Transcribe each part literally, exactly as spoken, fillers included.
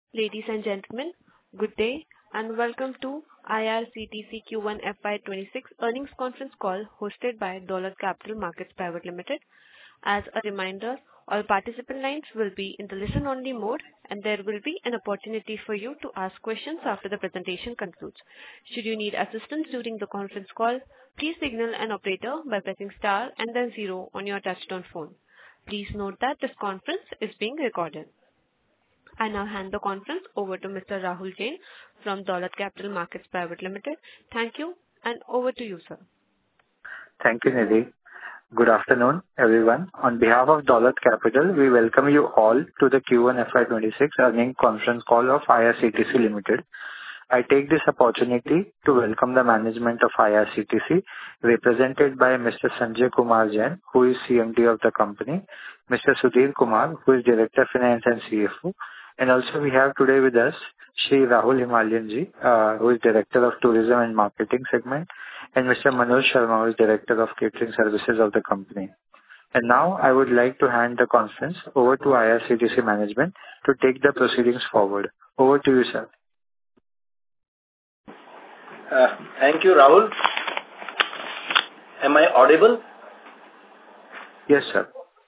Ladies and gentlemen, good day and welcome to I R C T C Q one F Y twenty-six earnings conference call hosted by Dolat Capital Markets Private Limited. As a reminder, all participant lines will be in the listen-only mode, and there will be an opportunity for you to ask questions after the presentation concludes. Should you need assistance during the conference call, please signal an operator by pressing star and then zero on your touchtone phone. Please note that this conference is being recorded. I now hand the conference over to Mister Rahul Jain from Dolat Capital Markets Private Limited. Thank you, and over to you, sir. Thank you, Nidhi. Good afternoon, everyone. On behalf of Dolat Capital, we welcome you all to the Q one F Y twenty-six earnings conference call of I R C T C Limited. I take this opportunity to welcome the management of I R C T C, represented by Mister Sanjay Kumar Jain, who is C M D of the company, Mister Sudhir Kumar, who is Director Finance and C F O, and also we have today with us Shri Rahul Himalian ji, uh, who is Director of Tourism and Marketing segment, and Mister Manoj Sharma, who is Director of Catering Services of the company. And now I would like to hand the conference over to I R C T C management to take the proceedings forward. Over to you, sir. Uh, thank you, Rahul. Am I audible? Yes, sir.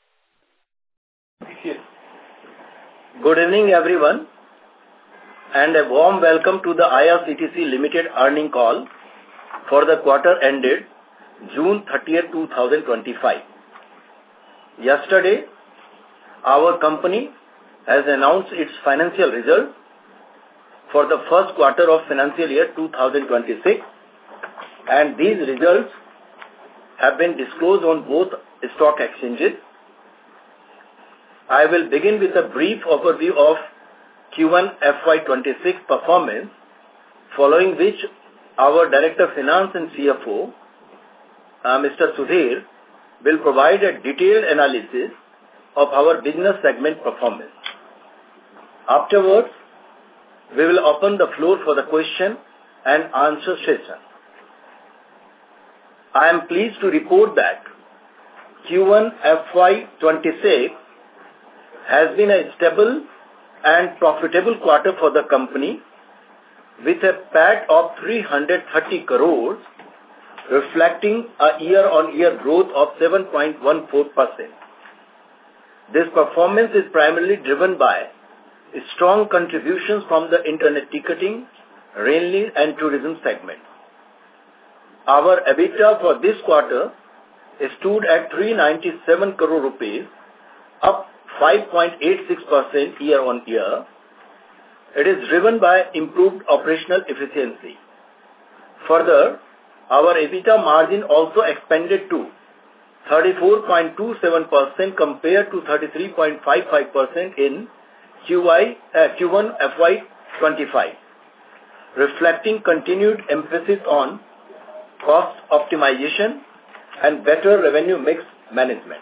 Yes. Good evening, everyone, and a warm welcome to the I R C T C Limited earnings call for the quarter ended June thirtieth, twenty twenty-five. Yesterday, our company has announced its financial results for the first quarter of financial year two thousand twenty-six, and these results have been disclosed on both stock exchanges. I will begin with a brief overview of Q one F Y twenty-six performance, following which our Director of Finance and C F O, uh, Mister Sudhir, will provide a detailed analysis of our business segment performance. Afterwards, we will open the floor for the question and answer session. I am pleased to report that Q one F Y twenty-six has been a stable and profitable quarter for the company, with a P A T of three hundred thirty crores, reflecting a year-on-year growth of seven point one four percent. This performance is primarily driven by strong contributions from the internet ticketing, railway and tourism segment. Our EBITDA for this quarter stood at three hundred ninety-seven crore rupees, up five point eight six percent year-on-year. It is driven by improved operational efficiency. Further, our EBITDA margin also expanded to thirty-four point two seven percent compared to thirty-three point five five percent in Q one F Y twenty-five, reflecting continued emphasis on cost optimization and better revenue mix management.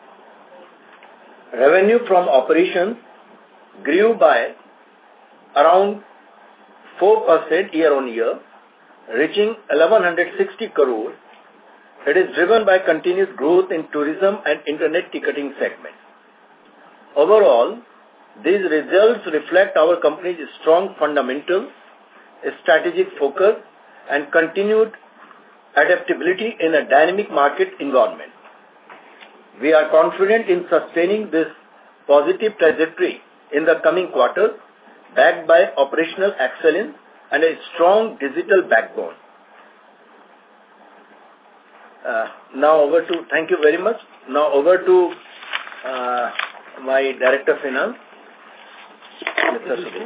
Revenue from operations grew by around four percent year-on-year, reaching eleven sixty crores. It is driven by continued growth in tourism and internet ticketing segment. Overall, these results reflect our company's strong fundamentals, strategic focus, and continued adaptability in a dynamic market environment. We are confident in sustaining this positive trajectory in the coming quarters, backed by operational excellence and a strong digital backbone. Uh, now over to, thank you very much. Now over to uh, my Director of Finance, Mister Sudhir.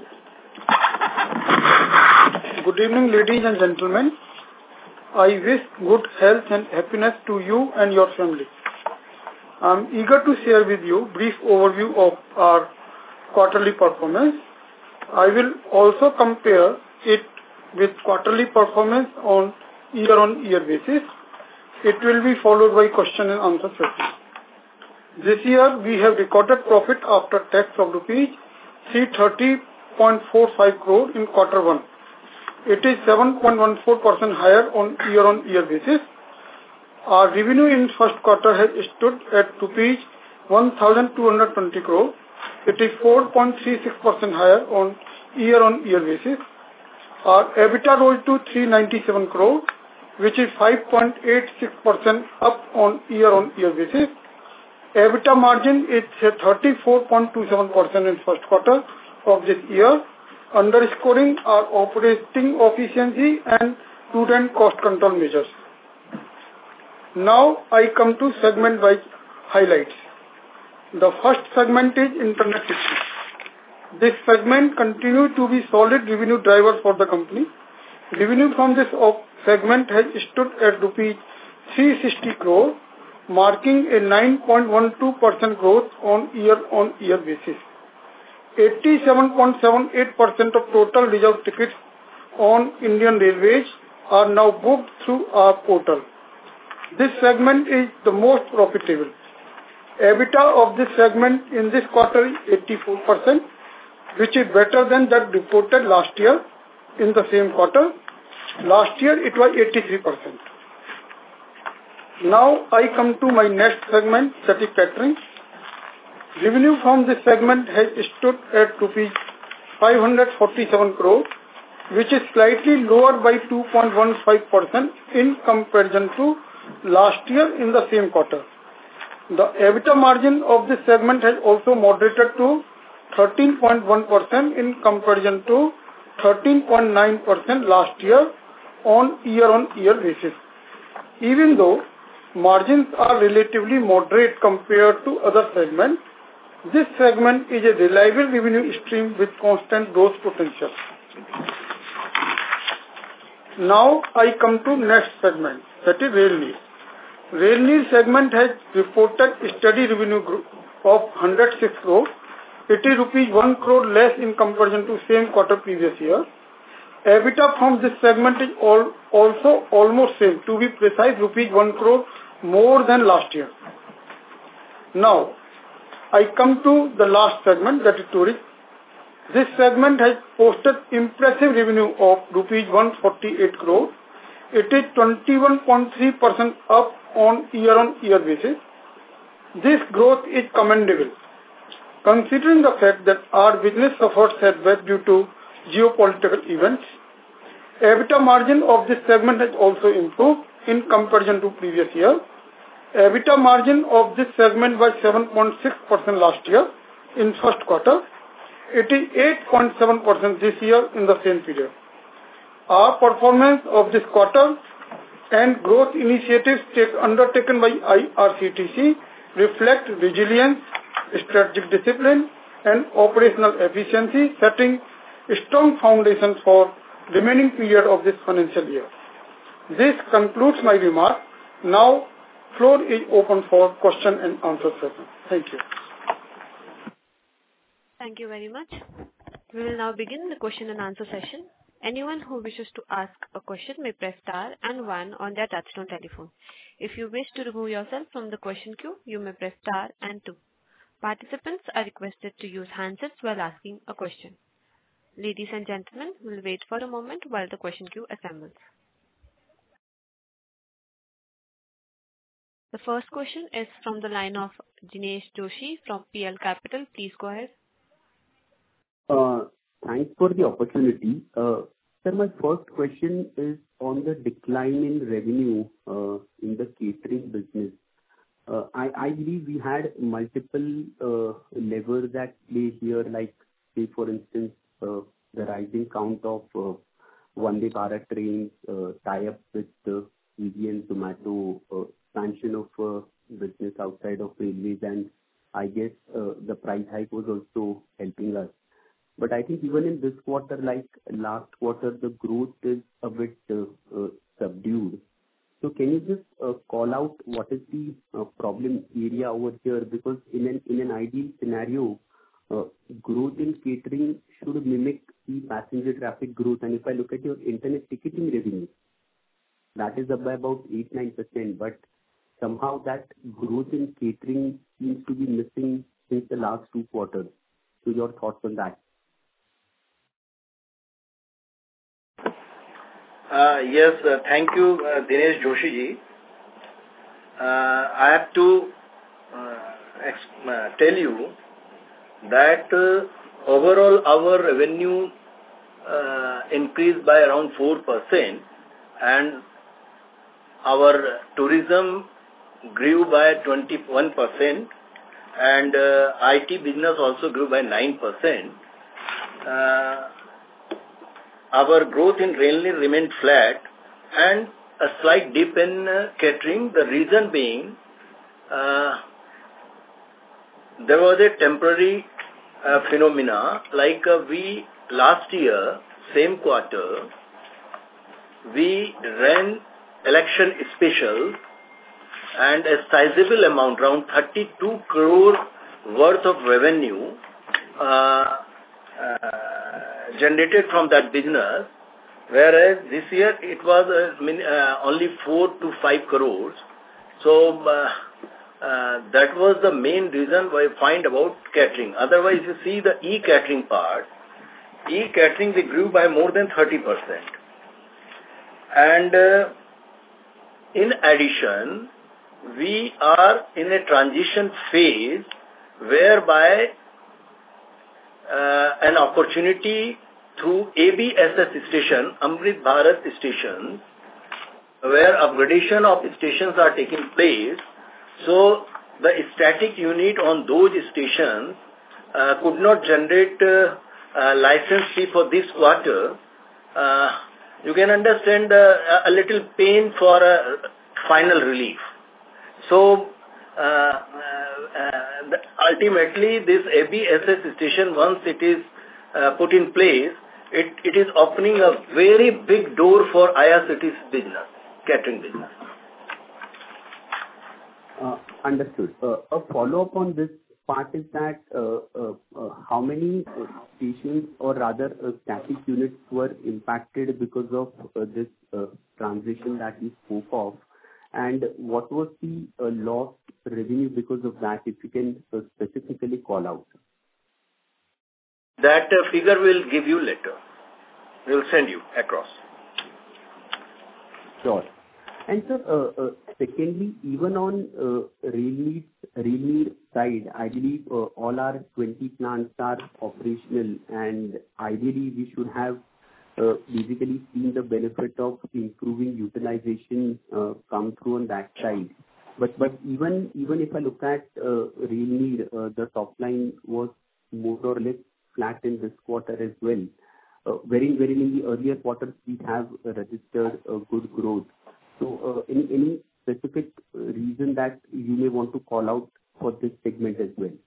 Good evening, ladies and gentlemen. I wish good health and happiness to you and your family. I am eager to share with you a brief overview of our quarterly performance. I will also compare it with quarterly performance on year-on-year basis. It will be followed by question and answer session. This year, we have recorded profit after tax of rupees three hundred thirty point four five crore in quarter one. It is seven point one four percent higher on year-on-year basis. Our revenue in first quarter has stood at rupees one thousand two hundred twenty crore. It is four point three six percent higher on year-on-year basis. Our EBITDA rose to three hundred ninety-seven crore, which is five point eight six percent up on year-on-year basis. EBITDA margin is thirty-four point two seven percent in first quarter of this year, underscoring our operating efficiency and prudent cost control measures. Now I come to segment-wise highlights. The first segment is Internet Systems. This segment continued to be solid revenue driver for the company. Revenue from this segment has stood at rupees three hundred sixty crore, marking a nine point one two percent growth on year-on-year basis. eighty-seven point seven eight percent of total reserved tickets on Indian Railways are now booked through our portal. This segment is the most profitable. EBITDA of this segment in this quarter is eighty-four percent, which is better than that reported last year in the same quarter. Last year it was eighty-three percent. Now I come to my next segment, that is catering. Revenue from this segment has stood at rupees five hundred forty-seven crore, which is slightly lower by two point one five percent in comparison to last year in the same quarter. The EBITDA margin of this segment has also moderated to thirteen point one percent in comparison to thirteen point nine percent last year on year-on-year basis. Even though margins are relatively moderate compared to other segments, this segment is a reliable revenue stream with constant growth potential. Now I come to next segment, that is Rail Neer. Rail Neer segment has reported steady revenue growth of one hundred six crore. It is rupees one crore less in comparison to same quarter previous year. EBITDA from this segment is all, also almost same, to be precise, rupees one crore more than last year. Now I come to the last segment, that is tourism. This segment has posted impressive revenue of rupees one hundred forty-eight crore. It is twenty-one point three percent up on year-on-year basis. This growth is commendable, considering the fact that our business suffered setback due to geopolitical events. EBITDA margin of this segment has also improved in comparison to previous year. EBITDA margin of this segment was seven point six percent last year in first quarter. It is eight point seven percent this year in the same period. Our performance of this quarter and growth initiatives take, undertaken by I R C T C reflect resilience, strategic discipline and operational efficiency, setting a strong foundation for remaining period of this financial year. This concludes my remarks. Now floor is open for question and answer session. Thank you. Thank you very much. We will now begin the question and answer session. Anyone who wishes to ask a question may press star and one on their touchtone telephone. If you wish to remove yourself from the question queue, you may press star and two. Participants are requested to use handsets while asking a question. Ladies and gentlemen, we will wait for a moment while the question queue assembles. The first question is from the line of Dinesh Joshi from P L Capital. Please go ahead. Uh, thanks for the opportunity. Uh, sir, my first question is on the decline in revenue uh, in the catering business. Uh, I, I believe we had multiple uh, levers at play here, like, say, for instance, uh, the rising count of uh, Vande Bharat trains, uh, tie-up with uh, Swiggy and Zomato, uh, expansion of uh, business outside of railways, and I guess uh, the price hike was also helping us. But I think even in this quarter, like last quarter, the growth is a bit uh, uh, subdued. So can you just uh, call out what is the uh, problem area over here? Because in an in an ideal scenario, uh, growth in catering should mimic the passenger traffic growth. And if I look at your internet ticketing revenue, that is up by about eight to nine percent. But somehow that growth in catering seems to be missing since the last two quarters. So your thoughts on that? Uh, yes, uh, thank you, uh, Dinesh Joshi ji. Uh, I have to uh, ex- uh, tell you that uh, overall our revenue uh, increased by around four percent and our tourism grew by twenty-one percent and uh, I T business also grew by nine percent. Uh, our growth in railway remained flat and a slight dip in uh, catering, the reason being uh, there was a temporary uh, phenomena like uh, we last year, same quarter, we ran election special and a sizable amount, around thirty-two crore worth of revenue uh, uh, generated from that business, whereas this year it was uh, min, uh, only four to five crores. So uh, uh, that was the main reason why I find about catering. Otherwise, you see the e-catering part, e-catering we grew by more than thirty percent. And uh, in addition, we are in a transition phase whereby uh, an opportunity through A B S S station, Amrit Bharat stations, where upgradation of stations are taking place. So the static unit on those stations uh, could not generate uh, uh, license fee for this quarter. Uh, you can understand uh, a little pain for a final relief. So uh, uh, uh, ultimately this A B S S station, once it is uh, put in place, it, it is opening a very big door for I R C T C business, catering business. Uh, understood. Uh, a follow-up on this part is that uh, uh, uh, how many uh, stations or rather uh, static units were impacted because of uh, this uh, transition that you spoke of, and what was the uh, lost revenue because of that, if you can uh, specifically call out? That uh, figure will give you later. We will send you across. Sure. And sir, uh, uh, secondly, even on uh, Railneer Railneer side, I believe uh, all our twenty plants are operational, and ideally we should have uh, basically seen the benefit of improving utilization uh, come through on that side. But but even even if I look at uh, Railneer, uh, the top line was more or less flat in this quarter as well. Uh, wherein, wherein in the earlier quarters we have uh, registered a good growth. So, uh, any any specific reason that you may want to call out for this segment as well?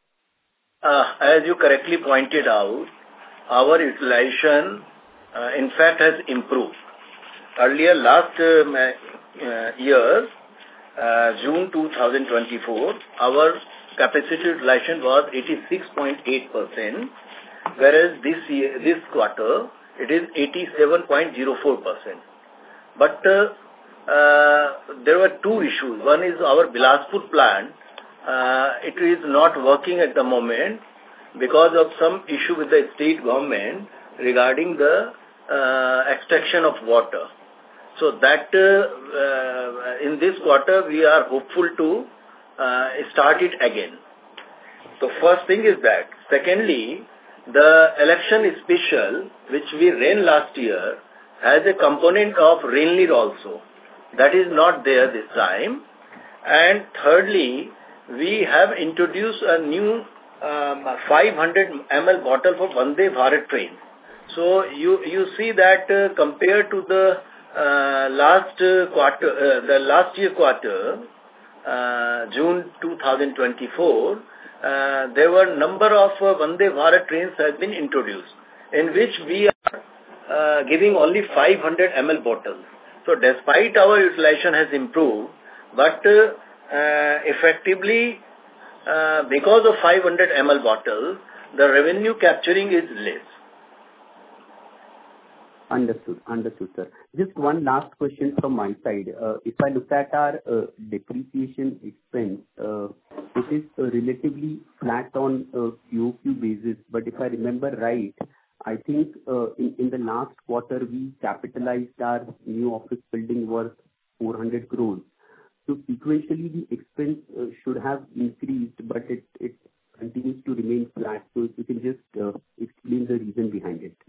Uh, as you correctly pointed out, our utilization, uh, in fact, has improved. Earlier, last um, uh, year, uh, June two thousand twenty-four, our capacity utilization was eighty-six point eight percent, whereas this year, this quarter, it is eighty-seven point zero four percent. But uh, Uh, there were two issues. One is our Bilaspur plant. Uh, it is not working at the moment because of some issue with the state government regarding the uh, extraction of water. So that uh, uh, in this quarter we are hopeful to uh, start it again. So first thing is that. Secondly, the election special which we ran last year has a component of Railneer also. That is not there this time. And thirdly, we have introduced a new um, five hundred milliliter bottle for Vande Bharat train. So you you see that uh, compared to the uh, last uh, quarter, uh, the last year quarter, uh, June two thousand twenty-four, uh, there were number of uh, Vande Bharat trains has been introduced, in which we are uh, giving only five hundred milliliter bottles. So despite our utilization has improved, but uh, uh, effectively uh, because of five hundred milliliter bottles, the revenue capturing is less. Understood, understood, sir. Just one last question from my side. Uh, if I look at our uh, depreciation expense, uh, it is uh, relatively flat on a Q O Q basis. But if I remember right, I think uh, in, in the last quarter, we capitalized our new office building worth four hundred crores. So sequentially, the expense uh, should have increased, but it, it continues to remain flat. So if you can just uh, explain the reason behind it.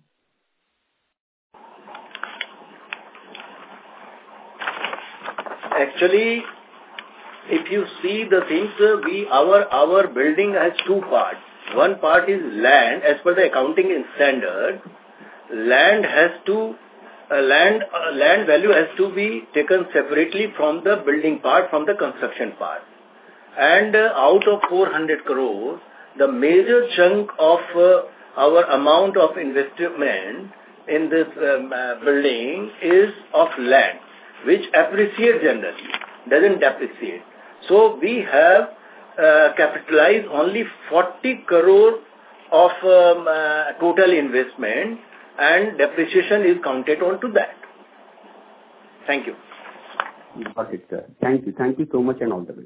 Actually, if you see the things, uh, we our our building has two parts. One part is land. As per the accounting standard, land has to uh, land uh, land value has to be taken separately from the building part, from the construction part. And uh, out of four hundred crores, the major chunk of uh, our amount of investment in this um, uh, building is of land, which appreciates generally, doesn't depreciate. So we have uh, capitalized only forty crore of um, uh, total investment, and depreciation is counted onto that. Thank you. Got it, sir. Thank you. Thank you so much and all the best.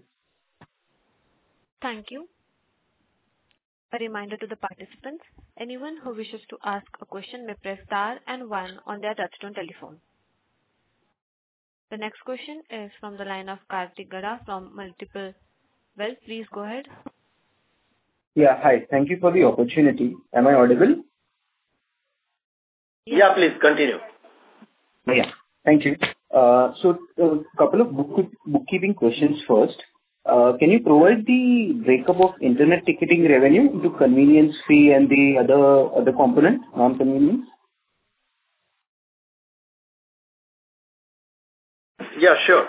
Thank you. A reminder to the participants, anyone who wishes to ask a question may press star and one on their touchtone telephone. The next question is from the line of Kartik Gada from Multiple Wealth. Please go ahead. Yeah, hi. Thank you for the opportunity. Am I audible? Yeah, yeah, please continue. Yeah, thank you. Uh, so, a couple of book bookkeeping questions first. Uh, can you provide the breakup of internet ticketing revenue into convenience fee and the other other component, non-convenience? Yeah, sure.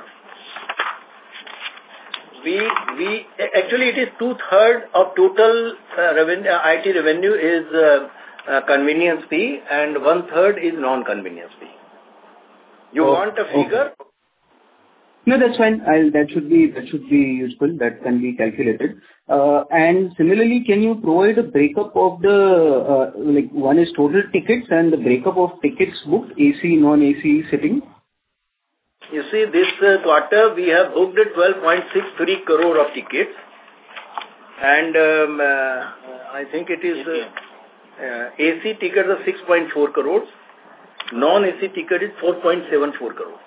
We we actually it is two third of total uh, revenue. Uh, I T revenue is uh, uh, convenience fee, and one third is non-convenience fee. You oh, want a figure? Okay. No, that's fine. I'll, that should be that should be useful. That can be calculated. Uh, and similarly, can you provide a breakup of the uh, like one is total tickets and the breakup of tickets booked, A C, non-A C sitting? You see, this uh, quarter we have booked twelve point six three crore of tickets, and um, uh, I think it is uh, uh, A C tickets are six point four crores, non-A C ticket is four point seven four crores.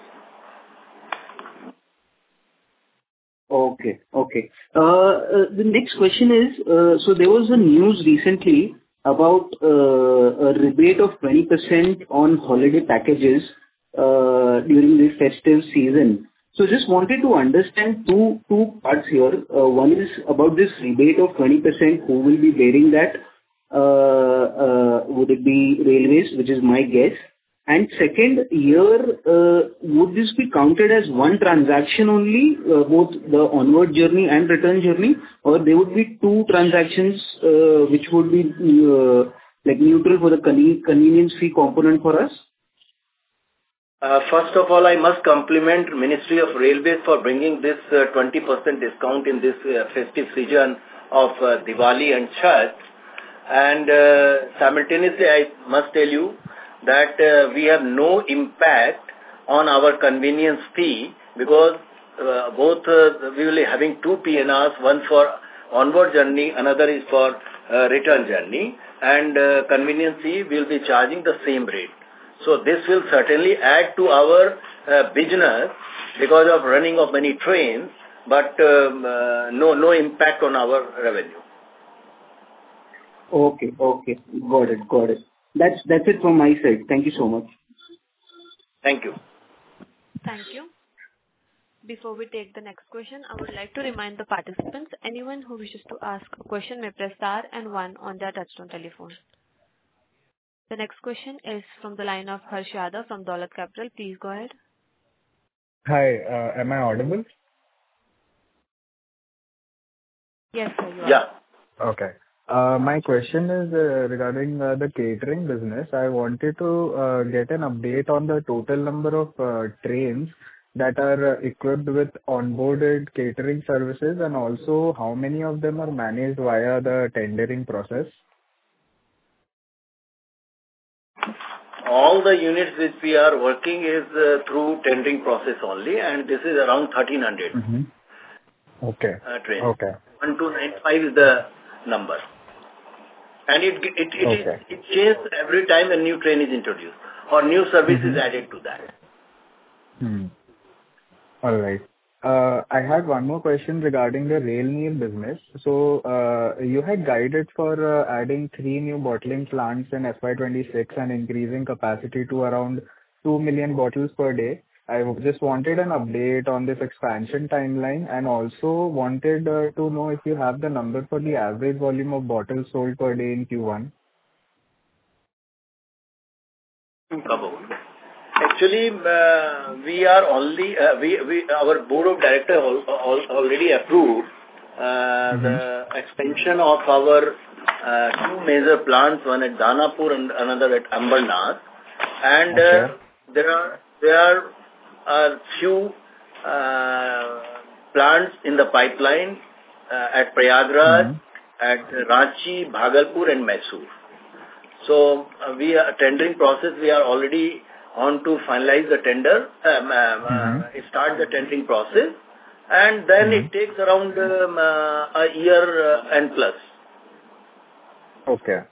Okay, okay. Uh, uh, the next question is, uh, so there was a news recently about uh, a rebate of twenty percent on holiday packages uh, during the festive season. So just wanted to understand two two parts here. Uh, one is about this rebate of twenty percent. Who will be bearing that? Uh, uh, would it be railways, which is my guess? And second, here, uh, would this be counted as one transaction only, uh, both the onward journey and return journey, or there would be two transactions uh, which would be uh, like neutral for the con- convenience fee component for us? Uh, first of all, I must compliment Ministry of Railways for bringing this uh, twenty percent discount in this uh, festive season of uh, Diwali and Chhath. And uh, simultaneously, I must tell you that uh, we have no impact on our convenience fee, because uh, both uh, we will be having two P N Rs, one for onward journey, another is for uh, return journey, and uh, convenience fee will be charging the same rate. So this will certainly add to our uh, business because of running of many trains, but um, uh, no no impact on our revenue. Okay, okay, got it, got it. That's that's it from my side. Thank you so much. Thank you. Thank you. Before we take the next question, I would like to remind the participants, anyone who wishes to ask a question may press star and one on their touchtone telephone. The next question is from the line of Harsh Yadav from Dolat Capital. Please go ahead. Hi, uh, am I audible? Yes, sir, you are. Yeah. Okay. Uh, my question is uh, regarding uh, the catering business. I wanted to uh, get an update on the total number of uh, trains that are uh, equipped with onboarded catering services, and also how many of them are managed via the tendering process. All the units which we are working is uh, through tendering process only, and this is around thirteen hundred Mm-hmm. Okay. uh, trains. Okay. one two nine five is the number. And it it it, Okay. it, it changes every time a new train is introduced or new service Mm-hmm. is added to that. Hmm. All right. Uh, I had one more question regarding the Rail Neer business. So, uh, you had guided for uh, adding three new bottling plants in F Y twenty-six and increasing capacity to around two million bottles per day. I w- just wanted an update on this expansion timeline, and also wanted uh, to know if you have the number for the average volume of bottles sold per day in Q one. About. Actually, uh, we are only, uh, we, we, our board of directors al- al- already approved uh, Mm-hmm. the expansion of our uh, two major plants, one at Danapur and another at Ambernath. And uh, Okay. there are there are a few uh, plants in the pipeline uh, at Prayagraj, Mm-hmm. at Ranchi, Bhagalpur and Mysore. So uh, we are tendering process. We are already on to finalize the tender, um, um, Mm-hmm. uh, start the tendering process, and then Mm-hmm. it takes around um, uh, a year uh, and plus. Okay.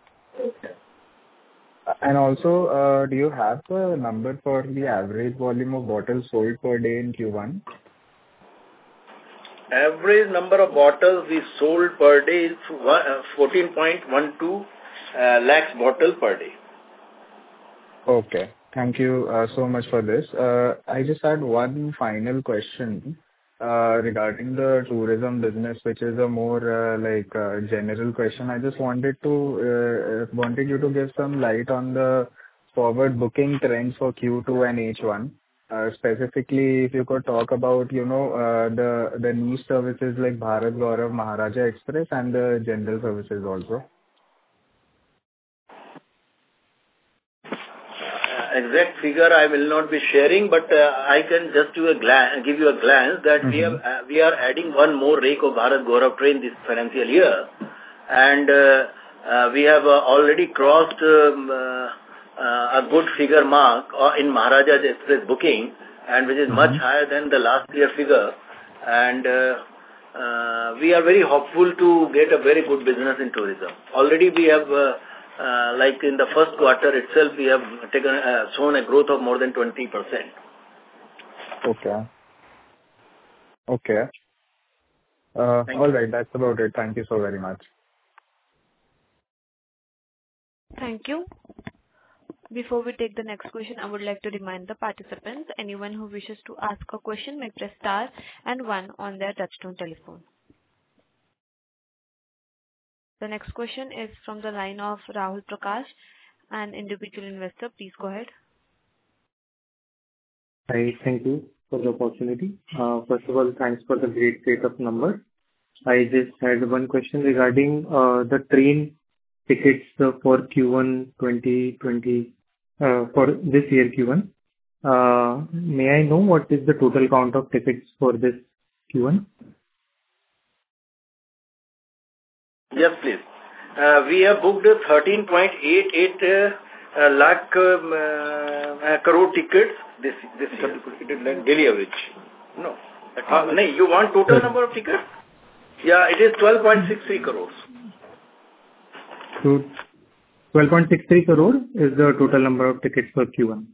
And also, uh, do you have the number for the average volume of bottles sold per day in Q one? Average number of bottles we sold per day is fourteen point one two uh, lakhs bottle per day. Okay. Thank you uh, so much for this. Uh, I just had one final question uh, regarding the tourism business, which is a more uh, like uh, general question. I just wanted to uh, uh, wanted you to give some light on the forward booking trends for Q two and H one. Uh, Specifically, if you could talk about, you know, uh, the the niche services like Bharat Gaurav, Maharaja Express, and the general services also. Uh, exact figure I will not be sharing, but uh, I can just do a gla- give you a glance that we have Mm-hmm. uh, we are adding one more rake of Bharat Gaurav train this financial year, and uh, uh, we have uh, already crossed um, uh, uh, a good figure mark uh, in Maharaja Express booking, and which is much Mm-hmm. higher than the last year figure, and uh, uh, we are very hopeful to get a very good business in tourism. Already we have. Uh, Uh, like in the first quarter itself, we have taken uh, shown a growth of more than twenty percent. Okay. Okay. Uh, Thank All you. right. That's about it. Thank you so very much. Thank you. Before we take the next question, I would like to remind the participants, anyone who wishes to ask a question may press star and one on their touchtone telephone. The next question is from the line of Rahul Prakash, an individual investor. Please go ahead. Hi, thank you for the opportunity. Uh, First of all, thanks for the great set of numbers. I just had one question regarding uh, the train tickets uh, for Q one twenty twenty, uh, for this year Q one. Uh, May I know what is the total count of tickets for this Q one? Yes, please. Uh, we have booked thirteen point eight eight uh, uh, lakh um, uh, uh, crore tickets this this year. It is like daily average. No. Uh, no, you want total number of tickets? Yeah, it is twelve point six three crores. So twelve point six three crore is the total number of tickets for Q one.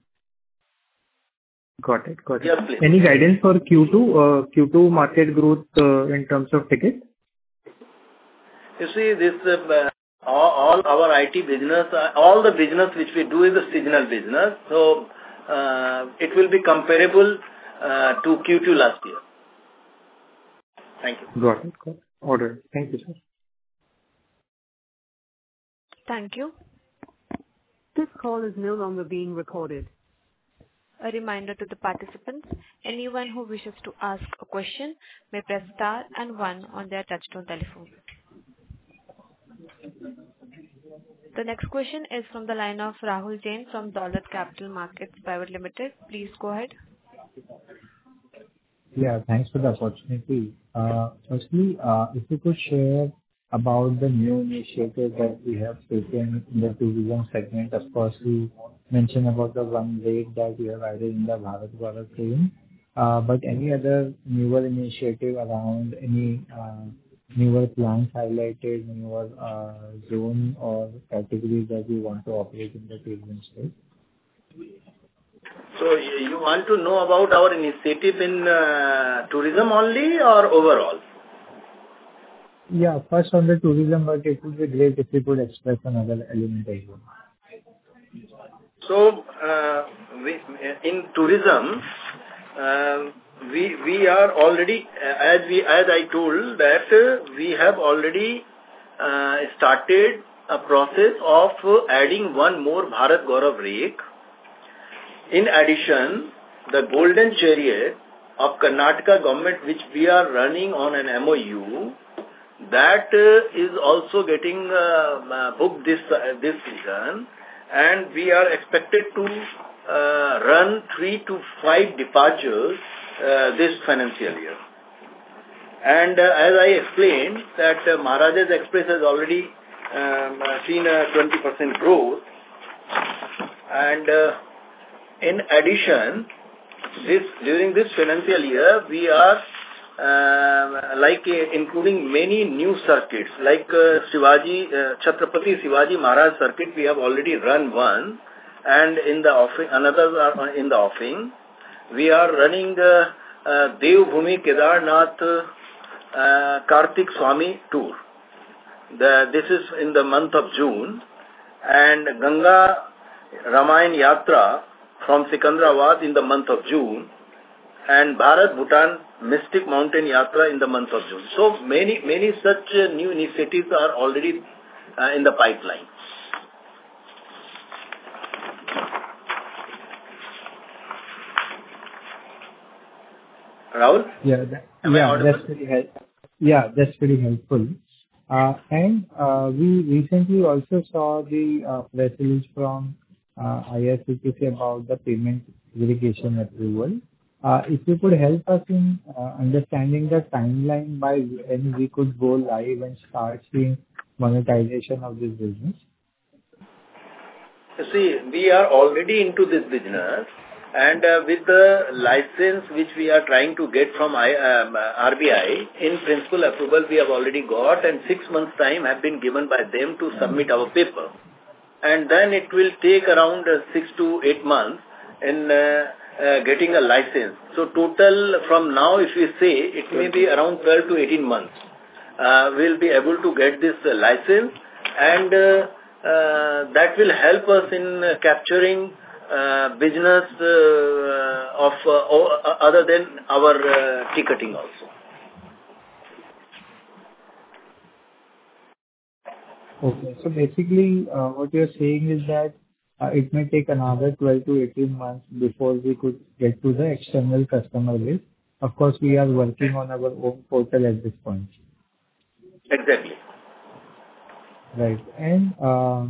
Got it. Got it. Yes, please. Any guidance for Q two, uh, Q two market growth uh, in terms of tickets? You see, this uh, all, all our I T business, uh, all the business which we do is a seasonal business. So uh, it will be comparable uh, to Q two last year. Thank you. Got it. Got it. Order. Thank you, sir. Thank you. This call is no longer being recorded. A reminder to the participants, anyone who wishes to ask a question may press star and one on their touchtone telephone. The next question is from the line of Rahul Jain from Dolat Capital Markets Private Limited. Please go ahead. Yeah, thanks for the opportunity. Uh, Firstly, uh, if you could share about the new initiative that we have taken in the tourism segment. Of course, you mentioned about the one rate that you have added in the Bharat Gaurav train. Uh, But any other newer initiative around any uh, newer plans highlighted, newer uh, zone or categories that you want to operate in the tourism space? So you you want to know about our initiative in uh, tourism only or overall? Yeah, first on the tourism, but it would be great if you could express another element as well. So, uh, we, in tourism, uh, we we are already, uh, as we as I told that uh, we have already uh, started a process of uh, adding one more Bharat Gaurav rake. In addition, the Golden Chariot of Karnataka government, which we are running on an M O U, that uh, is also getting uh, uh, booked this uh, this season. And we are expected to uh, run three to five departures uh, this financial year. And uh, as I explained, that uh, Maharajas Express has already um, seen a twenty percent growth. And uh, in addition, this during this financial year, we are uh, like uh, including many new circuits, like uh, Shivaji, uh, Chhatrapati Shivaji Maharaj circuit, we have already run one, and in the offing, another are in the offing. We are running uh, uh, Devbhumi Kedarnath uh, Kartik Swami tour. The, this is in the month of June, and Ganga Ramayan Yatra from Sikandrabad in the month of June, and Bharat Bhutan Mystic Mountain Yatra in the month of June. So many, many such uh, new initiatives are already uh, in the pipeline. Rahul? Yeah, that, Am I yeah, audible? that's very helpful. Yeah, that's very helpful. Uh, and uh, we recently also saw the uh, press release from uh, I R C T C about the payment verification approval. Uh, if you could help us in uh, understanding the timeline by when we could go live and start seeing monetization of this business. You see, we are already into this business, and uh, with the license which we are trying to get from I, um, R B I, in principle approval we have already got, and six months time have been given by them to submit our paper. And then it will take around uh, six to eight months in uh, uh, getting a license. So total from now, if we say, it may be around twelve to eighteen months. Uh, we'll be able to get this uh, license, and uh, uh, that will help us in uh, capturing uh, business uh, of uh, other than our uh, ticketing also. Okay. So basically, uh, what you're saying is that uh, it may take another twelve to eighteen months before we could get to the external customer base. Of course, we are working on our own portal at this point. Exactly. Right. And uh,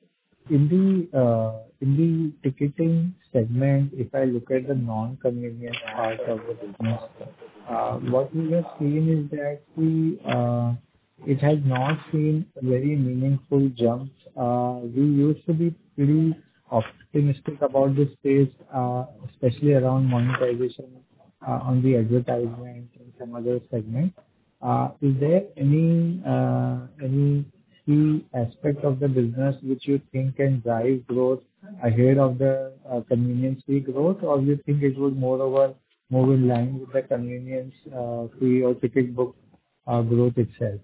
in the uh, in the ticketing segment, if I look at the non-convenience part of the business, uh, what we have seen is that the uh, it has not seen very meaningful jumps. Uh, we used to be pretty optimistic about this space, uh, especially around monetization uh, on the advertisement and some other segments. Uh, is there any uh, any key aspect of the business which you think can drive growth ahead of the uh, convenience fee growth, or you think it would more over move in line with the convenience uh, fee or ticket book uh, growth itself?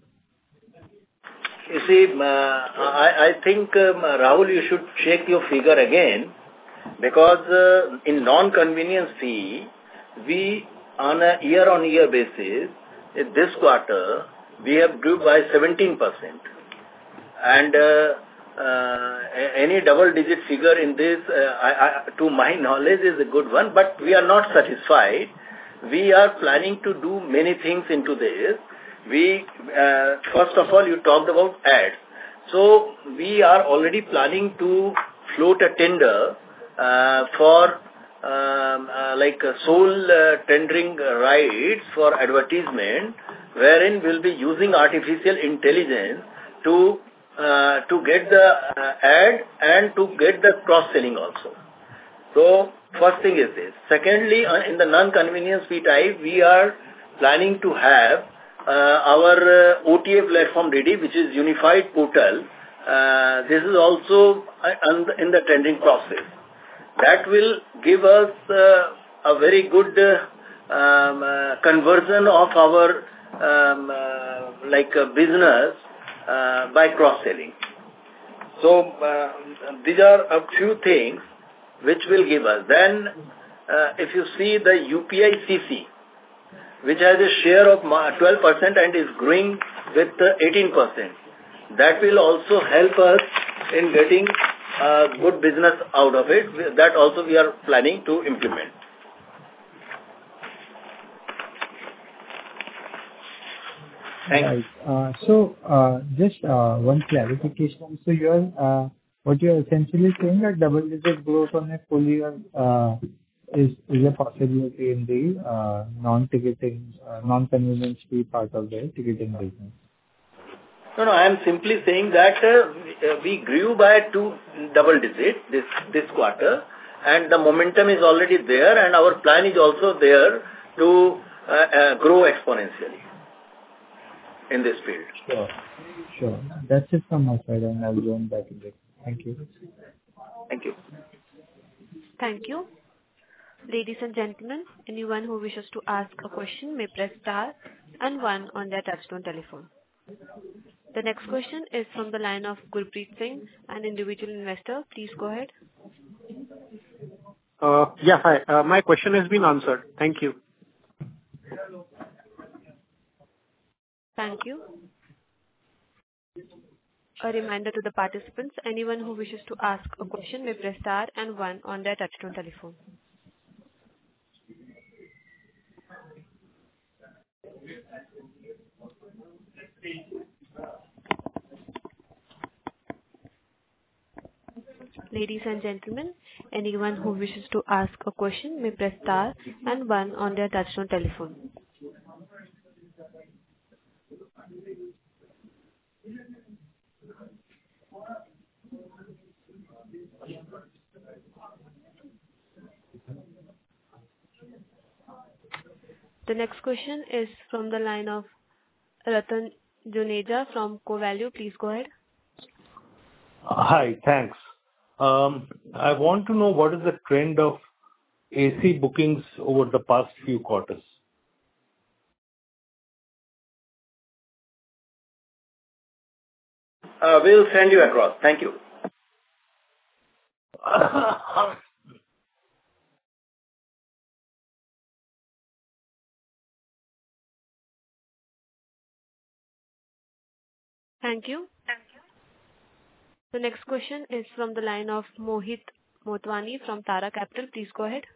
You see, uh, I, I think, um, Rahul, you should check your figure again, because uh, in non-convenience fee, we, on a year-on-year basis, in this quarter, we have grew by seventeen percent. And uh, uh, any double-digit figure in this, uh, I, I, to my knowledge, is a good one, but we are not satisfied. We are planning to do many things into this. We, uh, first of all, you talked about ads. So, we are already planning to float a tender uh, for um, uh, like uh, sole uh, tendering rights for advertisement, wherein we'll be using artificial intelligence to uh, to get the uh, ad and to get the cross-selling also. So, first thing is this. Secondly, uh, in the non-convenience fee type, we are planning to have Uh, our uh, O T A platform ready, which is unified portal. Uh, this is also uh, in the tendering process. That will give us uh, a very good uh, um, uh, conversion of our um, uh, like uh, business uh, by cross-selling. So uh, these are a few things which will give us. Then uh, if you see the U P I C C, which has a share of twelve percent and is growing with eighteen percent, that will also help us in getting uh, good business out of it. That also we are planning to implement. Right. Uh, so, uh, just uh, one clarification. So, you're uh, what you're essentially saying that double-digit growth on a full year uh, is is a possibility in the uh, non-ticketing, uh, non-convenience fee part of the ticketing business. No, no. I am simply saying that uh, we grew by two double digit this this quarter, and the momentum is already there, and our plan is also there to uh, uh, grow exponentially in this field. Sure. Sure. That's it from my side, and I'll join back in it. Thank you. Thank you. Thank you. Ladies and gentlemen, anyone who wishes to ask a question may press star and one on their touchtone telephone. The next question is from the line of Gurpreet Singh, an individual investor. Please go ahead. Uh, yeah, hi. Uh, my question has been answered. Thank you. Thank you. A reminder to the participants, anyone who wishes to ask a question may press star and one on their touchtone telephone. Ladies and gentlemen, anyone who wishes to ask a question may press star and one on their touchtone telephone. The next question is from the line of Ratan Juneja from CoValue. Please go ahead. Hi, thanks. Um, I want to know what is the trend of A C bookings over the past few quarters. Uh, we'll send you across. Thank you. Thank you. The next question is from the line of Mohit Motwani from Tara Capital. Please go ahead.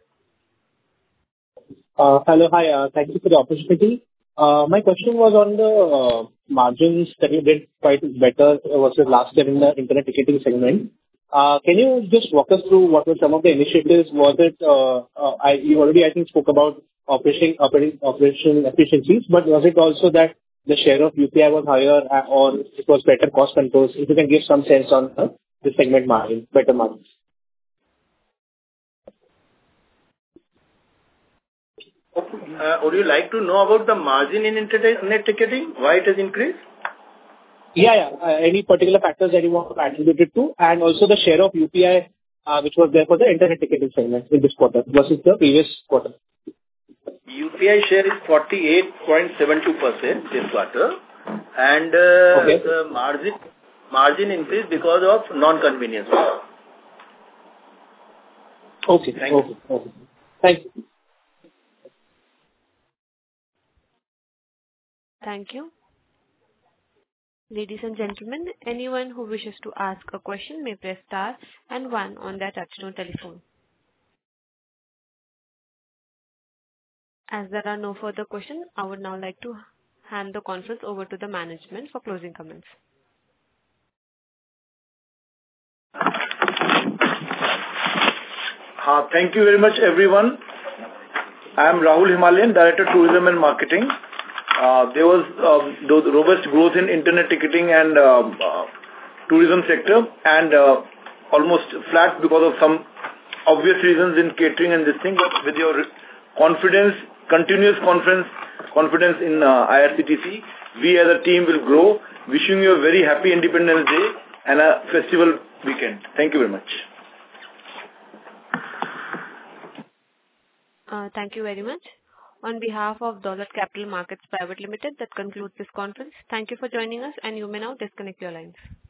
Uh, hello, hi. Uh, thank you for the opportunity. Uh, my question was on the uh, margins that you did quite better versus last year in the internet ticketing segment. Uh, can you just walk us through what were some of the initiatives? Was it, uh, uh, I, you already, I think, spoke about operating, operating, operational efficiencies, but was it also that the share of U P I was higher uh, or it was better cost controls? If you can give some sense on uh, the segment margin, better margins. Uh, would you like to know about the margin in internet ticketing? Why it has increased? Yeah, yeah. Uh, any particular factors that you want to attribute it to, and also the share of U P I uh, which was there for the internet ticketing segment in this quarter versus the previous quarter. U P I share is forty-eight point seven two percent this quarter, and uh, okay. the margin margin increased because of non-convenience. Okay. Thank okay. you. Okay. Thank you. Thank you. Ladies and gentlemen, anyone who wishes to ask a question may press star and one on their touchtone telephone. As there are no further questions, I would now like to hand the conference over to the management for closing comments. Uh, thank you very much, everyone. I am Rahul Himalayan, Director Tourism and Marketing. Uh, there was uh, robust growth in internet ticketing and uh, uh, tourism sector, and uh, almost flat because of some obvious reasons in catering and this thing. But with your confidence, continuous confidence, confidence in uh, I R C T C, we as a team will grow. Wishing you a very happy Independence Day and a festival weekend. Thank you very much. Uh, Thank you very much. On behalf of Dolat Capital Markets Private Limited, that concludes this conference. Thank you for joining us, and you may now disconnect your lines.